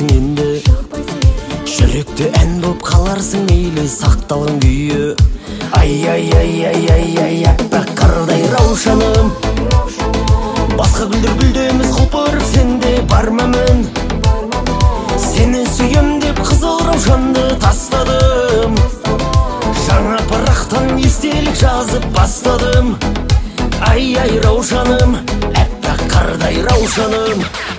жакпайсың энди, жүрөктө ән болып қаларсың мейлі сақталған күйі. Ай, аппақ қардай раушаным, басқа гүлдер гүлдеміз құлпырып сенде бармамын. Сені сүйем деп қызыл раушанды тастадым, жаңа парақтан естелік жазып бастадым. Ай, раушаным, аппақ қардай раушаным.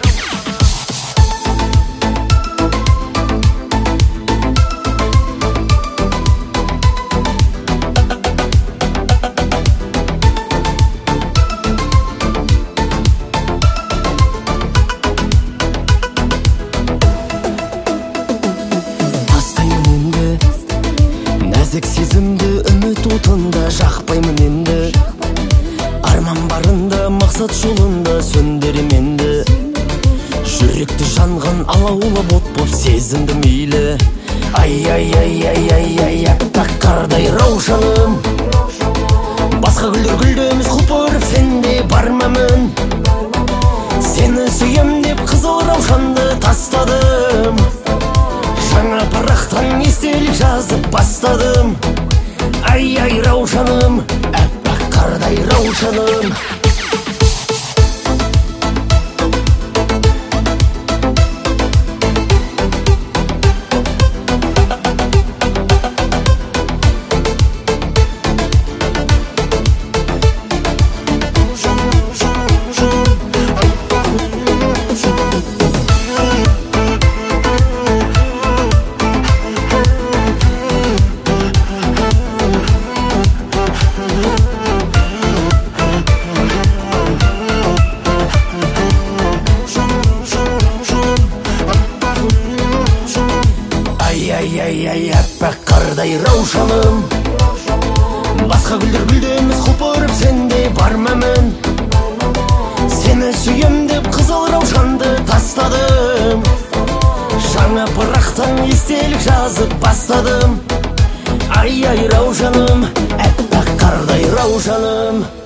Нәзік сезімді үміт отында жақпаймын енді, арман барында мақсат жолында сөндірем енді. Жүректі жанған алаулап от боп сезімді мейлі. Ай, аппақ қардай раушаным, басқа гүлдер гүлдеміз құлпырып сенде бармамын. Сені сүйем деп қызыл раушанды тастадым, жаңа парақтан естелік жазып бастадым. Ай, раушаным, аппақ қардай раушаным. Ай, аппақ қардай раушаным, басқа гүлдер гүлдеміз құлпырып сенде бармамын. Сені сүйем деп қызыл раушанды тастадым, жаңа парақтан естелік жазып бастадым. Ай, раушаным, аппақ қардай раушаным.